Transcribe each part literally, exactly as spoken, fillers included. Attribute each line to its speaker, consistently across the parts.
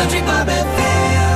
Speaker 1: Country Bob F M.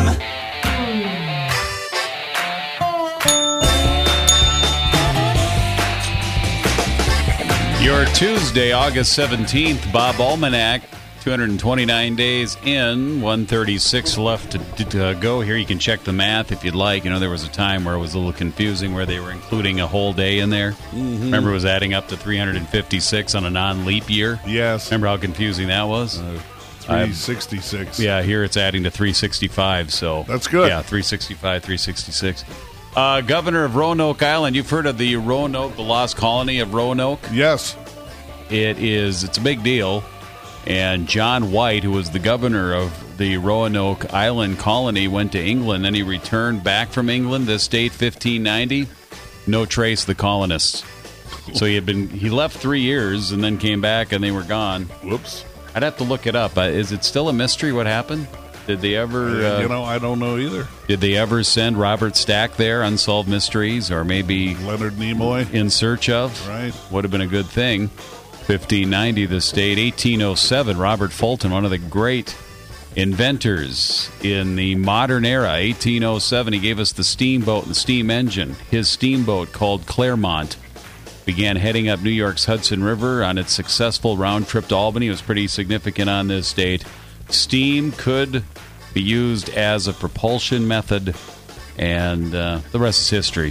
Speaker 2: Your Tuesday, August seventeenth, Bob Almanac. two hundred twenty-nine days in, one thirty-six left to, to go here. You can check the math if you'd like. You know, there was a time where it was a little confusing where they were including a whole day in there. Mm-hmm. Remember, it was adding up to three hundred fifty-six on a non-leap year?
Speaker 3: Yes.
Speaker 2: Remember how confusing that was?
Speaker 3: Uh, three sixty-six.
Speaker 2: Yeah, here it's adding to three sixty-five. So
Speaker 3: that's good.
Speaker 2: Yeah, three sixty-five, three sixty-six. Uh, Governor of Roanoke Island. You've heard of the Roanoke, the lost colony of Roanoke?
Speaker 3: Yes.
Speaker 2: It is. It's a big deal. And John White, who was the governor of the Roanoke Island colony, went to England. Then he returned back from England this date, fifteen ninety. No trace of the colonists. So he had been. He left three years and then came back, and they were gone.
Speaker 3: Whoops.
Speaker 2: I'd have to look it up. Uh, is it still a mystery what happened? Did they ever... Uh,
Speaker 3: you know, I don't know either.
Speaker 2: Did they ever send Robert Stack there, Unsolved Mysteries, or maybe...
Speaker 3: Leonard Nimoy?
Speaker 2: In search of?
Speaker 3: Right.
Speaker 2: Would have been a good thing. fifteen ninety, the state. eighteen oh seven, Robert Fulton, one of the great inventors in the modern era. eighteen oh seven, he gave us the steamboat and the steam engine. His steamboat, called Claremont, began heading up New York's Hudson River on its successful round trip to Albany. It was pretty significant on this date. Steam could be used as a propulsion method, and uh, the rest is history.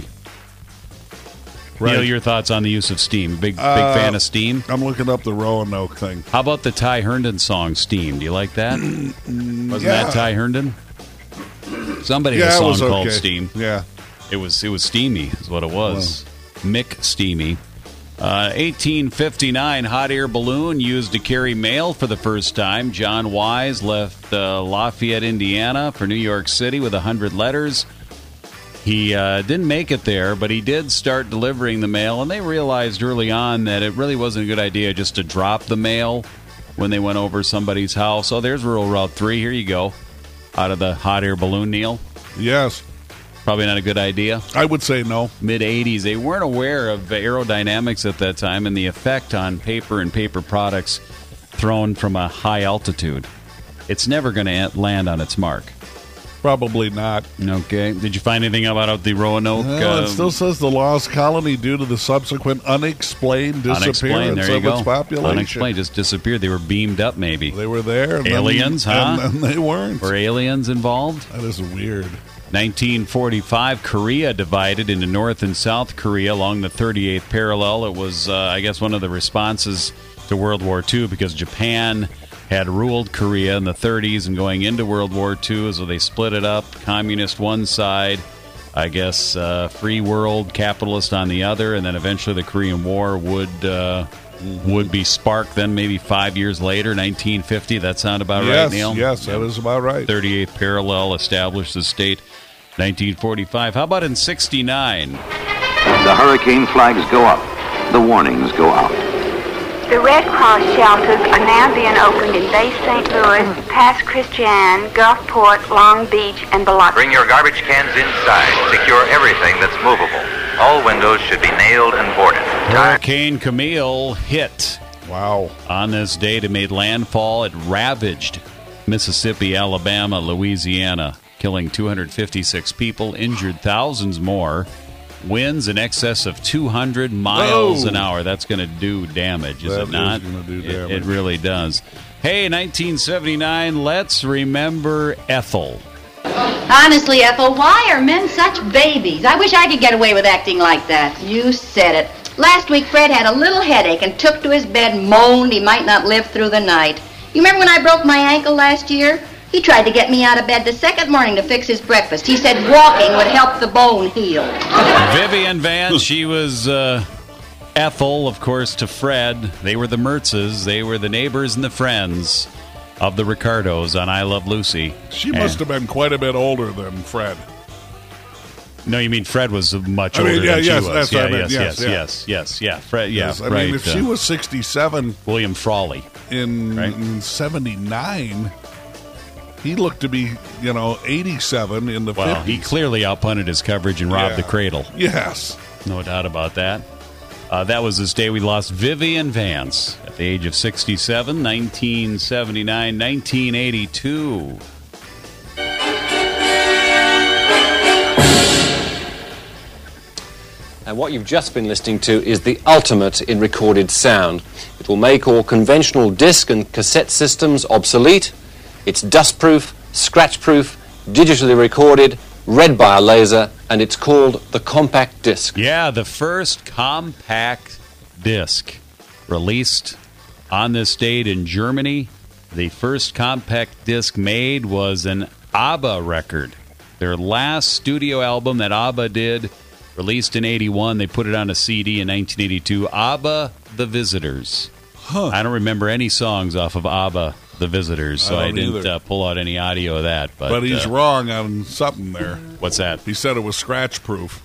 Speaker 3: Right.
Speaker 2: Neil, your thoughts on the use of steam? Big big
Speaker 3: uh,
Speaker 2: fan of steam?
Speaker 3: I'm looking up the Roanoke thing.
Speaker 2: How about the Ty Herndon song, Steam? Do you like that? Wasn't
Speaker 3: yeah.
Speaker 2: that Ty Herndon? Somebody
Speaker 3: yeah,
Speaker 2: had a song
Speaker 3: it was okay.
Speaker 2: called Steam.
Speaker 3: Yeah.
Speaker 2: It was it was steamy, is what it was. Well. Mick Steamy. Uh, eighteen fifty-nine, hot air balloon used to carry mail for the first time. John Wise left uh, Lafayette, Indiana for New York City with one hundred letters. He uh, didn't make it there, but he did start delivering the mail, and they realized early on that it really wasn't a good idea just to drop the mail when they went over somebody's house. So there's Rural Route three. Here you go, out of the hot air balloon, Neil.
Speaker 3: Yes.
Speaker 2: Probably not a good idea.
Speaker 3: I would say no.
Speaker 2: mid-eighties. They weren't aware of aerodynamics at that time and the effect on paper and paper products thrown from a high altitude. It's never going to land on its mark.
Speaker 3: Probably not.
Speaker 2: Okay. Did you find anything about the Roanoke?
Speaker 3: Well, it
Speaker 2: uh,
Speaker 3: still says the lost colony due to the subsequent unexplained disappearance
Speaker 2: unexplained. There you
Speaker 3: of
Speaker 2: go.
Speaker 3: its population.
Speaker 2: Unexplained. Just disappeared. They were beamed up, maybe.
Speaker 3: They were there. And
Speaker 2: aliens,
Speaker 3: then,
Speaker 2: huh?
Speaker 3: And then they weren't.
Speaker 2: Were aliens involved?
Speaker 3: That is weird.
Speaker 2: nineteen forty-five, Korea divided into North and South Korea along the thirty-eighth parallel. It was, uh, I guess, one of the responses to World War Two because Japan had ruled Korea in the thirties and going into World War Two, so they split it up. Communist one side, I guess, uh, free world, capitalist on the other, and then eventually the Korean War would uh, would be sparked then maybe five years later, nineteen fifty. That sound about
Speaker 3: yes,
Speaker 2: right, Neil?
Speaker 3: Yes, that is about right.
Speaker 2: thirty-eighth parallel established the state, nineteen forty-five. How about in sixty-nine?
Speaker 4: The hurricane flags go up. The warnings go out.
Speaker 5: The Red Cross shelters are now being opened in Bay Saint Louis, Pass Christian, Gulfport, Long Beach, and Biloxi.
Speaker 6: Bring your garbage cans inside. Secure everything that's movable. All windows should be nailed and boarded.
Speaker 2: Hurricane Camille hit.
Speaker 3: Wow.
Speaker 2: On this date, it made landfall. It ravaged Mississippi, Alabama, Louisiana, killing two hundred fifty-six people, injured thousands more. Winds in excess of two hundred miles
Speaker 3: Whoa.
Speaker 2: an hour. That's going to do damage, is
Speaker 3: that
Speaker 2: it not?
Speaker 3: Is gonna do
Speaker 2: it,
Speaker 3: damage.
Speaker 2: it really does. Hey, nineteen seventy-nine, let's remember Ethel.
Speaker 7: Honestly, Ethel, why are men such babies? I wish I could get away with acting like that. You said it. Last week, Fred had a little headache and took to his bed, moaned he might not live through the night. You remember when I broke my ankle last year? He tried to get me out of bed the second morning to fix his breakfast. He said walking would help the bone heal.
Speaker 2: Vivian Vance, she was uh, Ethel, of course, to Fred. They were the Mertzes. They were the neighbors and the friends of the Ricardos on I Love Lucy.
Speaker 3: She must
Speaker 2: and,
Speaker 3: have been quite a bit older than Fred.
Speaker 2: No, you mean Fred was much
Speaker 3: I mean,
Speaker 2: older
Speaker 3: yeah,
Speaker 2: than
Speaker 3: yes,
Speaker 2: she was.
Speaker 3: that's
Speaker 2: yeah,
Speaker 3: what I meant.
Speaker 2: yes,
Speaker 3: Yes,
Speaker 2: yes,
Speaker 3: yeah.
Speaker 2: yes, yes, yeah. Fred, yeah,
Speaker 3: Yes, I
Speaker 2: right.
Speaker 3: mean, if
Speaker 2: uh,
Speaker 3: she was sixty-seven
Speaker 2: William Frawley
Speaker 3: in,
Speaker 2: right?
Speaker 3: in seventy-nine, he looked to be, you know, eighty-seven in the
Speaker 2: well,
Speaker 3: fifties.
Speaker 2: he clearly outpunted his coverage and robbed
Speaker 3: Yeah.
Speaker 2: the cradle.
Speaker 3: Yes.
Speaker 2: No doubt about that. Uh, that was this day we lost Vivian Vance at the age of sixty-seven, nineteen seventy-nine, nineteen eighty-two.
Speaker 1: And what you've just been listening to is the ultimate in recorded sound. It will make all conventional disc and cassette systems obsolete. It's dustproof, scratch-proof, digitally recorded, read by a laser, and it's called the compact disc.
Speaker 2: Yeah, the first compact disc released on this date in Germany. The first compact disc made was an ABBA record. Their last studio album that ABBA did, released in eighty-one. They put it on a C D in nineteen eighty-two. ABBA, The Visitors.
Speaker 3: Huh.
Speaker 2: I don't remember any songs off of ABBA, The Visitors, so I, I didn't uh, pull out any audio of that. But,
Speaker 3: but he's
Speaker 2: uh,
Speaker 3: wrong on something there.
Speaker 2: What's that?
Speaker 3: He said it was scratch-proof.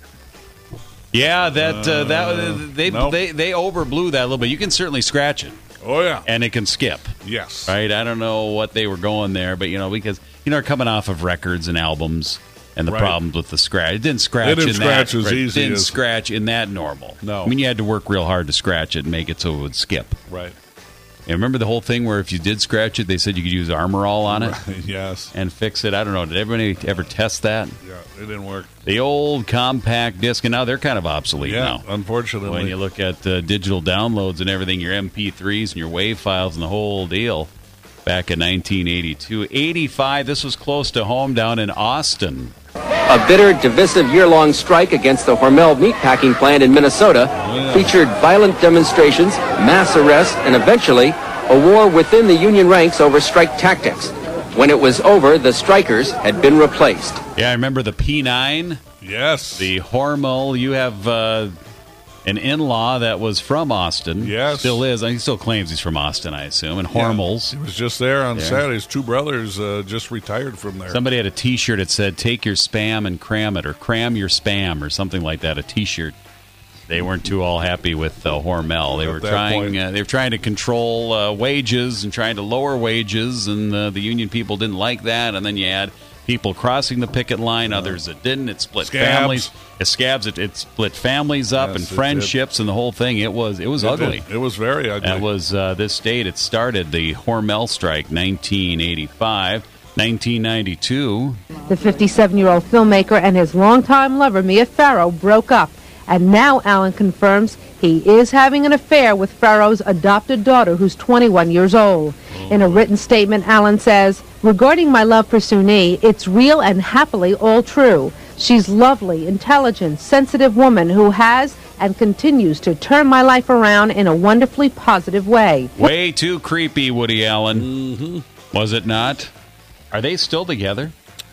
Speaker 2: Yeah, that uh, that they
Speaker 3: nope.
Speaker 2: they they overblew that a little bit. You can certainly scratch it.
Speaker 3: Oh yeah,
Speaker 2: and it can skip.
Speaker 3: Yes,
Speaker 2: right. I don't know what they were going there, but you know, because you know, coming off of records and albums and the
Speaker 3: right.
Speaker 2: problems with the scratch, it didn't scratch.
Speaker 3: It didn't
Speaker 2: in
Speaker 3: scratch
Speaker 2: that,
Speaker 3: as
Speaker 2: right,
Speaker 3: easy.
Speaker 2: It didn't
Speaker 3: as...
Speaker 2: scratch in that normal.
Speaker 3: No,
Speaker 2: I mean you had to work real hard to scratch it and make it so it would skip.
Speaker 3: Right.
Speaker 2: And remember the whole thing where if you did scratch it, they said you could use Armor All on it?
Speaker 3: Right, yes.
Speaker 2: And fix it. I don't know. Did everybody ever test that?
Speaker 3: Yeah, it didn't work.
Speaker 2: The old compact disc, and now they're kind of obsolete
Speaker 3: yeah,
Speaker 2: now.
Speaker 3: Unfortunately.
Speaker 2: When you look at uh, digital downloads and everything, your M P threes and your WAV files and the whole deal, back in nineteen eighty-two. eighty-five, this was close to home down in Austin.
Speaker 8: A bitter, divisive year-long strike against the Hormel meatpacking plant in Minnesota yeah. featured violent demonstrations, mass arrests, and eventually a war within the union ranks over strike tactics. When it was over, the strikers had been replaced.
Speaker 2: Yeah, I remember the P nine.
Speaker 3: Yes.
Speaker 2: The Hormel. You have uh, an in-law that was from Austin.
Speaker 3: Yes.
Speaker 2: Still is. He still claims he's from Austin, I assume. And Hormel's.
Speaker 3: Yeah, he was just there on
Speaker 2: there.
Speaker 3: Saturday. His two brothers uh, just retired from there.
Speaker 2: Somebody had a T-shirt that said, take your spam and cram it, or cram your spam, or something like that, a T-shirt. They weren't too all happy with uh, Hormel. They
Speaker 3: At
Speaker 2: were
Speaker 3: that
Speaker 2: trying.
Speaker 3: point.
Speaker 2: Uh, they were trying to control uh, wages and trying to lower wages, and uh, the union people didn't like that. And then you had people crossing the picket line, others that didn't. It split
Speaker 3: Scabs.
Speaker 2: families. It scabs. It, it split families up
Speaker 3: Yes,
Speaker 2: and
Speaker 3: it
Speaker 2: friendships and the whole thing. It was it was
Speaker 3: It
Speaker 2: ugly.
Speaker 3: did. It was very ugly.
Speaker 2: That was uh, this date. It started the Hormel strike, nineteen eighty-five. nineteen ninety-two.
Speaker 9: The fifty-seven-year-old filmmaker and his longtime lover, Mia Farrow, broke up. And now Allen confirms he is having an affair with Farrow's adopted daughter, who's twenty-one years old. In a written statement, Allen says, regarding my love for Suni, it's real and happily all true. She's lovely, intelligent, sensitive woman who has and continues to turn my life around in a wonderfully positive way.
Speaker 2: Way too creepy, Woody Allen.
Speaker 3: Mm-hmm.
Speaker 2: Was it not? Are they still together?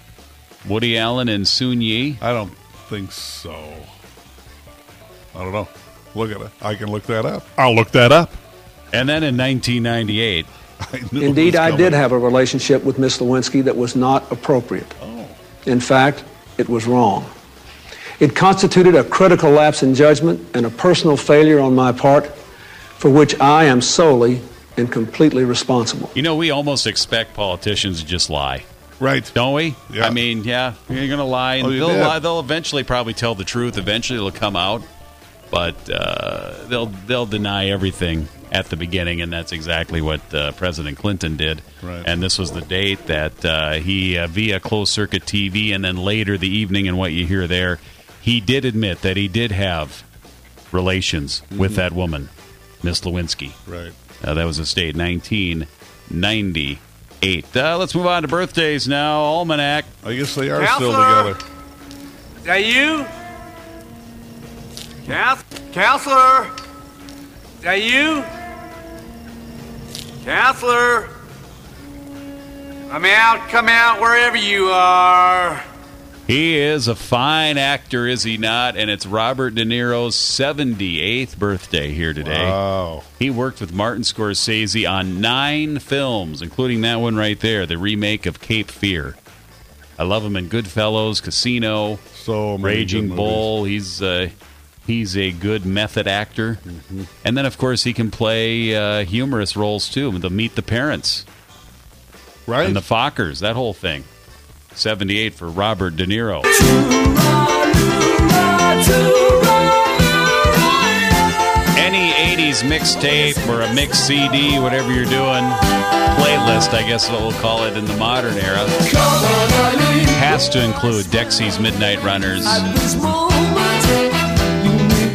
Speaker 2: Woody Allen and Soon Yi?
Speaker 3: I don't think so. I don't know. Look at it. I can look that up. I'll look that up.
Speaker 2: And then in nineteen ninety-eight.
Speaker 3: I knew
Speaker 10: Indeed,
Speaker 3: it was
Speaker 10: I
Speaker 3: coming.
Speaker 10: did have a relationship with Miss Lewinsky that was not appropriate.
Speaker 3: Oh.
Speaker 10: In fact, it was wrong. It constituted a critical lapse in judgment and a personal failure on my part for which I am solely and completely responsible.
Speaker 2: You know, we almost expect politicians to just lie.
Speaker 3: Right.
Speaker 2: Don't we?
Speaker 3: Yeah.
Speaker 2: I mean, yeah, you're going to lie. And
Speaker 3: Oh, you
Speaker 2: they'll
Speaker 3: did.
Speaker 2: lie. They'll eventually probably tell the truth. Eventually it'll come out. But uh, they'll they'll deny everything at the beginning, and that's exactly what uh, President Clinton did.
Speaker 3: Right.
Speaker 2: And this was the date that uh, he, uh, via closed-circuit T V, and then later the evening and what you hear there, he did admit that he did have relations mm-hmm. with that woman, Miss Lewinsky.
Speaker 3: Right.
Speaker 2: Uh, that was the date, nineteen ninety-eight. Uh, let's move on to birthdays now. Almanac.
Speaker 3: I guess they are
Speaker 11: Counselor?
Speaker 3: still together.
Speaker 11: Is that you? Couns- Counselor? Is that you? Counselor? Come out, come out, wherever you are.
Speaker 2: He is a fine actor, is he not? And it's Robert De Niro's seventy-eighth birthday here today.
Speaker 3: Wow.
Speaker 2: He worked with Martin Scorsese on nine films, including that one right there, the remake of Cape Fear. I love him in Goodfellas, Casino,
Speaker 3: so many
Speaker 2: Raging
Speaker 3: good
Speaker 2: Bull. He's uh, he's a good method actor.
Speaker 3: Mm-hmm.
Speaker 2: And then, of course, he can play uh, humorous roles, too. The Meet the Parents.
Speaker 3: Right.
Speaker 2: And the Fockers, that whole thing. seventy-eight for Robert De Niro. Any eighties mixtape or a mix C D, whatever you're doing, playlist, I guess we'll call it in the modern era, has to include Dexy's Midnight Runners.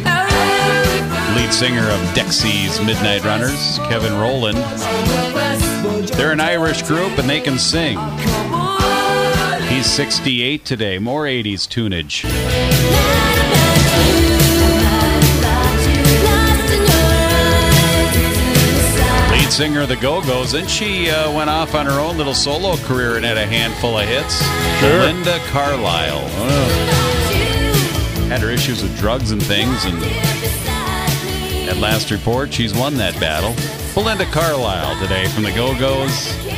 Speaker 2: lead singer of Dexy's Midnight Runners, Kevin Rowland. They're an Irish group, and they can sing. He's sixty-eight today. More eighties tunage. Lead singer of the Go-Go's, and she uh, went off on her own little solo career and had a handful of hits.
Speaker 3: Sure.
Speaker 2: Belinda Carlisle. Oh. Had her issues with drugs and things, and at last report, she's won that battle. Belinda Carlisle today from the Go-Go's.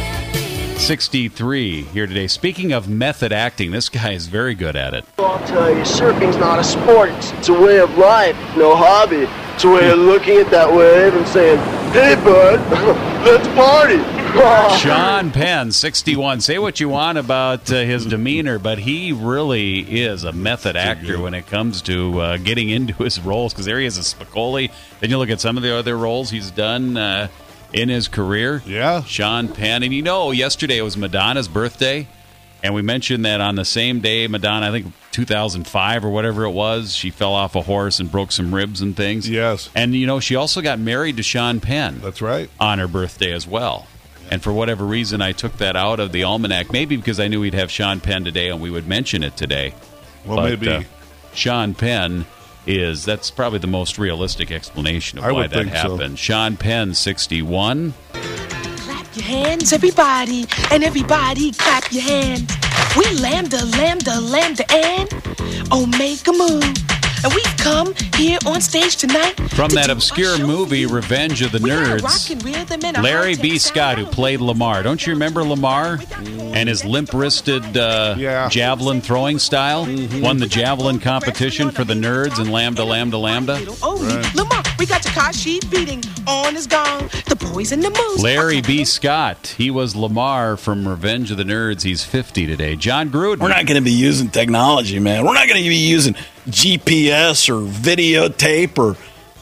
Speaker 2: sixty-three here today. Speaking of method acting, this guy is very good at it.
Speaker 12: I'll tell you, surfing's not a sport. It's, it's a way of life, no hobby. It's a way of looking at that wave and saying, hey, bud, let's party.
Speaker 2: Sean Penn, sixty-one. Say what you want about uh, his demeanor, but he really is a method actor when it comes to uh, getting into his roles, because there he is as Spicoli. Then you look at some of the other roles he's done uh, in his career.
Speaker 3: Yeah.
Speaker 2: Sean Penn. And you know, yesterday was Madonna's birthday, and we mentioned that on the same day, Madonna, I think two thousand five or whatever it was, she fell off a horse and broke some ribs and things.
Speaker 3: Yes.
Speaker 2: And, you know, she also got married to Sean Penn.
Speaker 3: That's right.
Speaker 2: On her birthday as well. And for whatever reason, I took that out of the almanac. Maybe because I knew we'd have Sean Penn today and we would mention it today.
Speaker 3: Well,
Speaker 2: but,
Speaker 3: maybe.
Speaker 2: Uh, Sean Penn is, that's probably the most realistic explanation of
Speaker 3: I
Speaker 2: why
Speaker 3: would
Speaker 2: that
Speaker 3: think so.
Speaker 2: happened. Sean Penn, sixty-one.
Speaker 13: Clap your hands, everybody, and everybody clap your hands. We lambda, lambda, lambda, and oh, make a move. And we come here on stage tonight.
Speaker 2: From that obscure movie, Revenge of the Nerds, Larry B. Scott, who played Lamar. Don't you remember Lamar and his limp-wristed uh,
Speaker 3: yeah.
Speaker 2: javelin throwing style? Mm-hmm. Won the javelin competition for the Nerds in Lambda, Lambda, Lambda.
Speaker 13: Oh, right. Lamar, we got your car sheet beating on his gong. The boys in the mood.
Speaker 2: Larry B. Scott. He was Lamar from Revenge of the Nerds. He's fifty today. John Gruden.
Speaker 14: We're not going to be using technology, man. We're not going to be using G P S or videotape or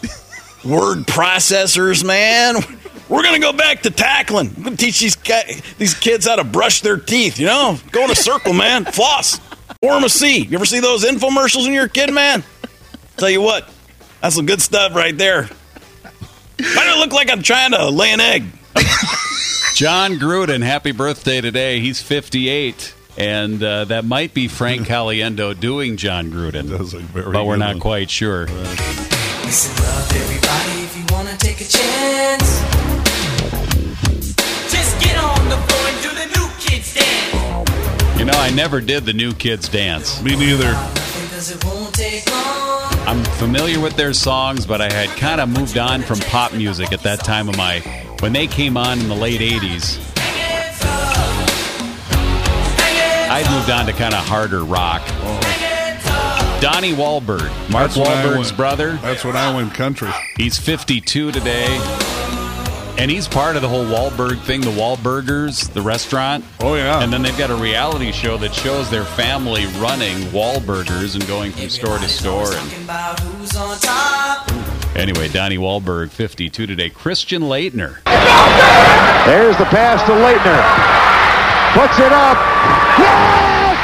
Speaker 14: word processors, man. We're going to go back to tackling. We're going to teach these guys, these kids how to brush their teeth, you know? Go in a circle, man. Floss. Pour them a C. You ever see those infomercials when you're a kid, man? Tell you what, that's some good stuff right there. Why do it look like I'm trying to lay an egg?
Speaker 2: John Gruden, happy birthday today. He's fifty-eight. And uh, that might be Frank Caliendo doing John Gruden.
Speaker 3: Does look very
Speaker 2: but we're not
Speaker 3: good.
Speaker 2: quite sure.
Speaker 15: Listen up, everybody, if you want to take a chance. Just get on the floor and do the New Kids dance.
Speaker 2: You know, I never did the New Kids dance.
Speaker 3: Me neither.
Speaker 2: I'm familiar with their songs, but I had kind of moved on from pop music at that time of my... When they came on in the late eighties... I'd moved on to kind of harder rock. Oh. Donnie Wahlberg, Mark
Speaker 3: That's
Speaker 2: Wahlberg's
Speaker 3: went,
Speaker 2: brother.
Speaker 3: That's when I went country.
Speaker 2: He's fifty-two today. And he's part of the whole Wahlberg thing, the Wahlburgers, the restaurant.
Speaker 3: Oh, yeah.
Speaker 2: And then they've got a reality show that shows their family running Wahlburgers and going from store to store. And anyway, Donnie Wahlberg, fifty-two today. Christian Laettner.
Speaker 16: There's the pass to Laettner. Puts it up. Yes!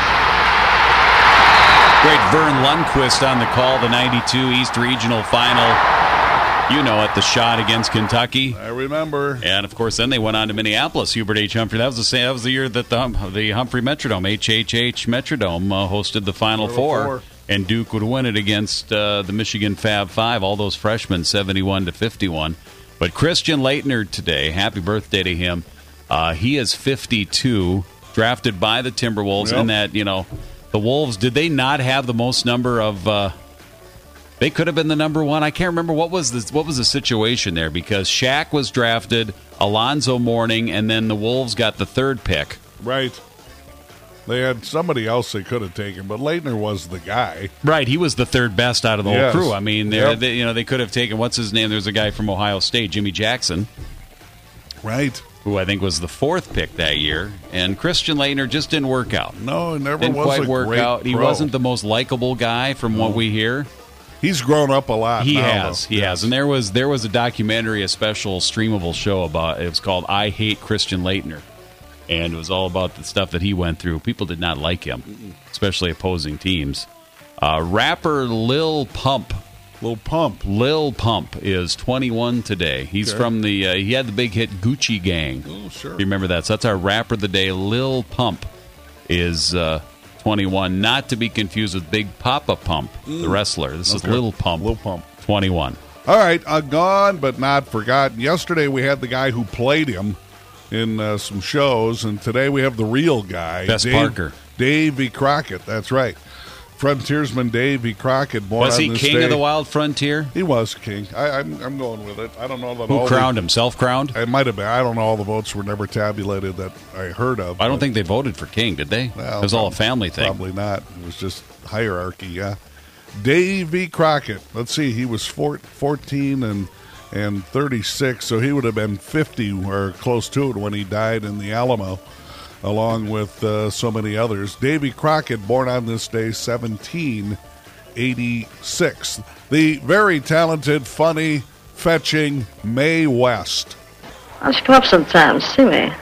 Speaker 2: Great Vern Lundquist on the call, the ninety-two East Regional Final. You know it, the shot against Kentucky.
Speaker 3: I remember.
Speaker 2: And, of course, then they went on to Minneapolis. Hubert H. Humphrey. That was the same. That was the year that the, hum, the Humphrey Metrodome, H H H Metrodome, uh, hosted the Final Four. Four. And Duke would win it against uh, the Michigan Fab Five, all those freshmen, seventy-one to fifty-one. But Christian Laettner today, happy birthday to him. Uh, he is fifty-two, drafted by the Timberwolves.
Speaker 3: Yep.
Speaker 2: And that, you know, the Wolves, did they not have the most number of... Uh, they could have been the number one. I can't remember what was the, what was the situation there, because Shaq was drafted, Alonzo Mourning, and then the Wolves got the third pick.
Speaker 3: Right. They had somebody else they could have taken, but Laettner was the guy.
Speaker 2: Right, he was the third best out of the
Speaker 3: yes.
Speaker 2: whole crew. I mean,
Speaker 3: yep.
Speaker 2: they, you know, they could have taken, what's his name? There's a guy from Ohio State, Jimmy Jackson.
Speaker 3: Right.
Speaker 2: Who I think was the fourth pick that year. And Christian Laettner just didn't work out.
Speaker 3: No, it never
Speaker 2: didn't
Speaker 3: was
Speaker 2: quite
Speaker 3: a
Speaker 2: work
Speaker 3: great
Speaker 2: out. He
Speaker 3: pro.
Speaker 2: wasn't the most likable guy from
Speaker 3: no.
Speaker 2: what we hear.
Speaker 3: He's grown up a lot.
Speaker 2: He
Speaker 3: now,
Speaker 2: has.
Speaker 3: though.
Speaker 2: He
Speaker 3: yes.
Speaker 2: has. And there was there was a documentary, a special streamable show about it was called I Hate Christian Laettner. And it was all about the stuff that he went through. People did not like him, especially opposing teams. Uh, rapper Lil Pump
Speaker 3: Lil Pump.
Speaker 2: Lil Pump is twenty-one today. He's
Speaker 3: Okay.
Speaker 2: from the, uh, he had the big hit Gucci Gang.
Speaker 3: Oh, sure.
Speaker 2: You remember that? So that's our rapper of the day. Lil Pump is uh, twenty-one. Not to be confused with Big Papa Pump, the
Speaker 3: Mm.
Speaker 2: wrestler. This is
Speaker 3: Okay.
Speaker 2: Lil Pump.
Speaker 3: Lil Pump.
Speaker 2: twenty-one.
Speaker 3: All right, uh, gone but not forgotten. Yesterday we had the guy who played him in uh, some shows, and today we have the real guy.
Speaker 2: Bess
Speaker 3: Dave,
Speaker 2: Parker.
Speaker 3: Davy Crockett, that's right. Frontiersman Davy Crockett. Born
Speaker 2: Was
Speaker 3: on
Speaker 2: he
Speaker 3: this
Speaker 2: king
Speaker 3: day.
Speaker 2: of the wild frontier?
Speaker 3: He was king. I, I'm, I'm going with it. I don't know that
Speaker 2: Who
Speaker 3: all
Speaker 2: crowned
Speaker 3: the,
Speaker 2: him? Self-crowned?
Speaker 3: It might have been. I don't know. All the votes were never tabulated that I heard of.
Speaker 2: I don't
Speaker 3: but-
Speaker 2: think they voted for king, did they?
Speaker 3: Well,
Speaker 2: it was all a
Speaker 3: prob-
Speaker 2: family thing.
Speaker 3: Probably not. It was just hierarchy, yeah. Davy Crockett. Let's see. He was four, fourteen and and thirty-six, so he would have been fifty or close to it when he died in the Alamo, along with uh, so many others. Davy Crockett, born on this day, seventeen eighty-six. The very talented, funny, fetching Mae West.
Speaker 17: I should come up sometime, see me.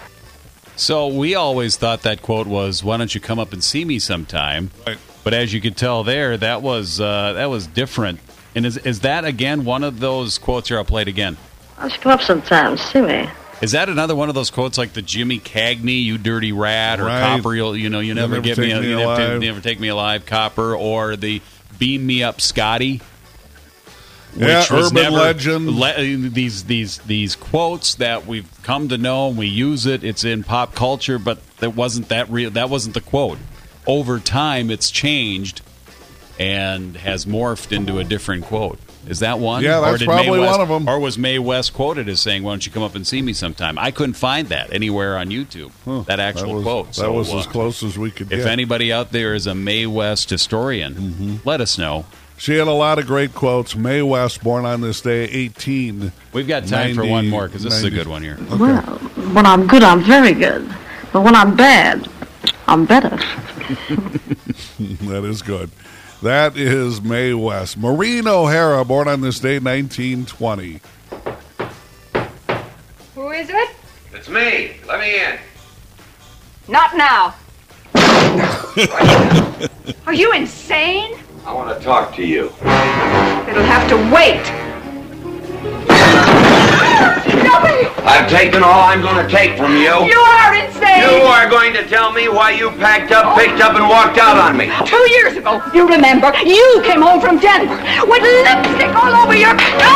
Speaker 2: So we always thought that quote was, "Why don't you come up and see me sometime?"
Speaker 3: Right.
Speaker 2: But as you could tell there, that was uh, that was different. And is is that again one of those quotes here? I'll play it again.
Speaker 17: I should come up sometime, see me.
Speaker 2: Is that another one of those quotes like the Jimmy Cagney, "You dirty rat," or
Speaker 3: Right.
Speaker 2: "Copper, you'll, you know, you never,
Speaker 3: never
Speaker 2: get
Speaker 3: take
Speaker 2: me,
Speaker 3: me
Speaker 2: you never, take,
Speaker 3: alive.
Speaker 2: never take me alive, Copper," or the "Beam me up, Scotty."
Speaker 3: Yeah,
Speaker 2: which was
Speaker 3: urban
Speaker 2: never-
Speaker 3: legend.
Speaker 2: Le- these these these quotes that we've come to know and we use it. It's in pop culture, but that wasn't that real. That wasn't the quote. Over time, it's changed and has morphed into a different quote. Is that one?
Speaker 3: Yeah, that's
Speaker 2: or did
Speaker 3: probably
Speaker 2: Mae West,
Speaker 3: one of 'em.
Speaker 2: Or was Mae West quoted as saying, "Why don't you come up and see me sometime?" I couldn't find that anywhere on YouTube.
Speaker 3: Huh,
Speaker 2: that actual
Speaker 3: that was,
Speaker 2: quote.
Speaker 3: That
Speaker 2: So,
Speaker 3: was
Speaker 2: uh,
Speaker 3: as close as we could
Speaker 2: if
Speaker 3: get.
Speaker 2: anybody out there is a Mae West historian,
Speaker 3: Mm-hmm.
Speaker 2: let us know.
Speaker 3: She had a lot of great quotes. Mae West, born on this day, eighteen.
Speaker 2: We've got time for
Speaker 3: ninety
Speaker 2: one more because this is a
Speaker 3: ninety
Speaker 2: good one here.
Speaker 3: Okay.
Speaker 17: Well, when I'm good, I'm very good. But when I'm bad, I'm better.
Speaker 3: That is good. That is Mae West. Maureen O'Hara, born on this day, nineteen twenty.
Speaker 5: Who is it?
Speaker 11: It's me. Let me in.
Speaker 5: Not now. Are you insane?
Speaker 11: I want to talk to you.
Speaker 5: It'll have to wait. Nobody!
Speaker 11: I've taken all I'm going to take from you.
Speaker 5: You are insane!
Speaker 11: You are going to tell me why you packed up, picked up, and walked out on me.
Speaker 5: Two years ago, you remember, you came home from Denver with lipstick all over your...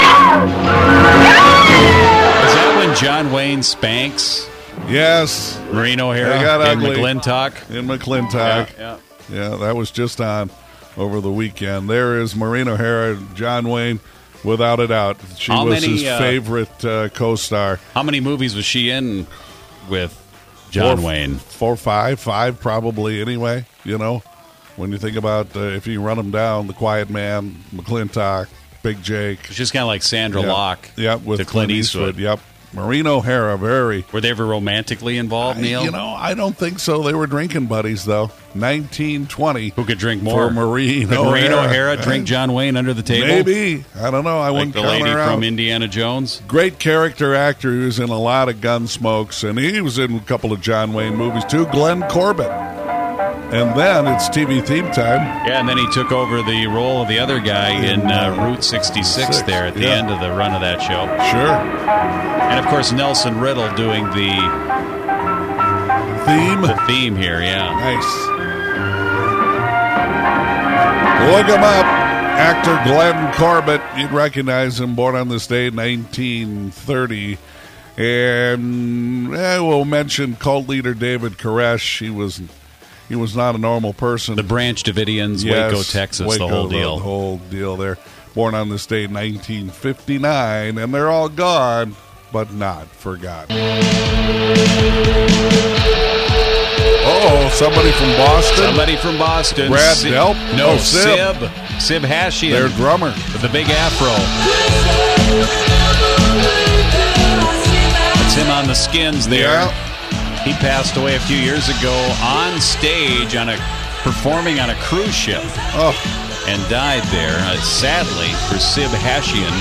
Speaker 2: Is that when John Wayne spanks
Speaker 3: Yes.
Speaker 2: Maureen O'Hara
Speaker 3: They got
Speaker 2: in
Speaker 3: ugly.
Speaker 2: McClintock?
Speaker 3: In McClintock.
Speaker 2: Yeah,
Speaker 3: Yeah, that was just on over the weekend. There is Maureen O'Hara, John Wayne, without a doubt. She
Speaker 2: How
Speaker 3: was
Speaker 2: many,
Speaker 3: his
Speaker 2: uh,
Speaker 3: favorite uh, co-star.
Speaker 2: How many movies was she in with John
Speaker 3: Four-
Speaker 2: Wayne?
Speaker 3: Four, five, five probably anyway, you know. When you think about, uh, if you run them down, The Quiet Man, McClintock, Big Jake.
Speaker 2: She's kind of like Sandra
Speaker 3: Yeah.
Speaker 2: Locke
Speaker 3: Yep, with
Speaker 2: to Clint Eastwood.
Speaker 3: Yep. Maureen O'Hara, very.
Speaker 2: Were they ever romantically involved, Neil?
Speaker 3: You know, I don't think so. They were drinking buddies, though. nineteen twenty.
Speaker 2: Who could drink more?
Speaker 3: For Maureen
Speaker 2: Could
Speaker 3: O'Hara.
Speaker 2: Maureen O'Hara drink John Wayne under the table?
Speaker 3: Maybe. I don't know. I
Speaker 2: Like
Speaker 3: wouldn't
Speaker 2: the
Speaker 3: count
Speaker 2: lady
Speaker 3: her
Speaker 2: from
Speaker 3: out.
Speaker 2: Indiana Jones?
Speaker 3: Great character actor who's in a lot of Gunsmokes, and he was in a couple of John Wayne movies, too. Glenn Corbett. And then it's T V theme time.
Speaker 2: Yeah, and then he took over the role of the other guy in uh, Route sixty-six
Speaker 3: Six,
Speaker 2: there at the
Speaker 3: yeah.
Speaker 2: end of the run of that show.
Speaker 3: Sure.
Speaker 2: And, of course, Nelson Riddle doing the
Speaker 3: Theme.
Speaker 2: the theme here, yeah.
Speaker 3: Nice. Look him up. Actor Glenn Corbett. You'd recognize him, born on this day, nineteen thirty. And eh, we'll mention cult leader David Koresh. He was he was not a normal person.
Speaker 2: The Branch Davidians,
Speaker 3: Yes,
Speaker 2: Waco, Texas,
Speaker 3: Waco,
Speaker 2: the whole deal.
Speaker 3: The whole deal there. Born on this day, nineteen fifty-nine. And they're all gone, but not forgotten. Oh, somebody from Boston.
Speaker 2: Somebody from Boston.
Speaker 3: Brad
Speaker 2: Sib-
Speaker 3: Delp?
Speaker 2: No,
Speaker 3: Oh, Sib.
Speaker 2: Sib. Sib Hashian.
Speaker 3: Their drummer.
Speaker 2: With the big afro. That's him on the Skins there.
Speaker 3: Yeah.
Speaker 2: He passed away a few years ago on stage on a performing on a cruise ship.
Speaker 3: Oh.
Speaker 2: And died there, uh, sadly, for Sib Hashian.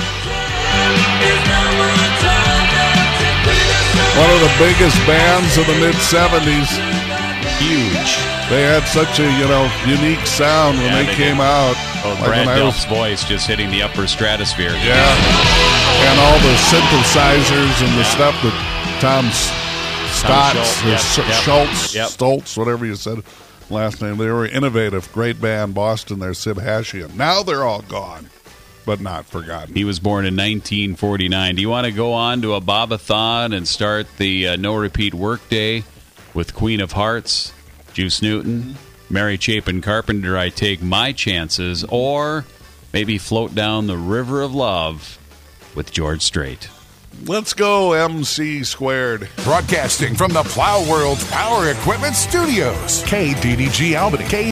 Speaker 3: One of the biggest bands of the mid-seventies.
Speaker 2: Huge.
Speaker 3: They had such a, you know, unique sound when
Speaker 2: Yeah,
Speaker 3: they,
Speaker 2: they
Speaker 3: came
Speaker 2: did.
Speaker 3: out.
Speaker 2: Oh,
Speaker 3: Like
Speaker 2: Brad
Speaker 3: when I
Speaker 2: Delp's
Speaker 3: was-
Speaker 2: voice just hitting the upper stratosphere.
Speaker 3: Yeah. And all the synthesizers and the stuff that Tom's Stotts,
Speaker 2: Schultz,
Speaker 3: or
Speaker 2: yep,
Speaker 3: S-
Speaker 2: yep,
Speaker 3: Schultz,
Speaker 2: yep.
Speaker 3: Stoltz, whatever you said last name. They were innovative. Great band, Boston. They're Sid Hashian. Now they're all gone, but not forgotten.
Speaker 2: He was born in nineteen forty-nine. Do you want to go on to a Bobathon and start the uh, no-repeat workday with Queen of Hearts, Juice Newton, Mary Chapin Carpenter, I Take My Chances, or maybe float down the River of Love with George Strait?
Speaker 3: Let's go M C squared.
Speaker 18: Broadcasting from the Plow World Power Equipment Studios. K D D G Albany. K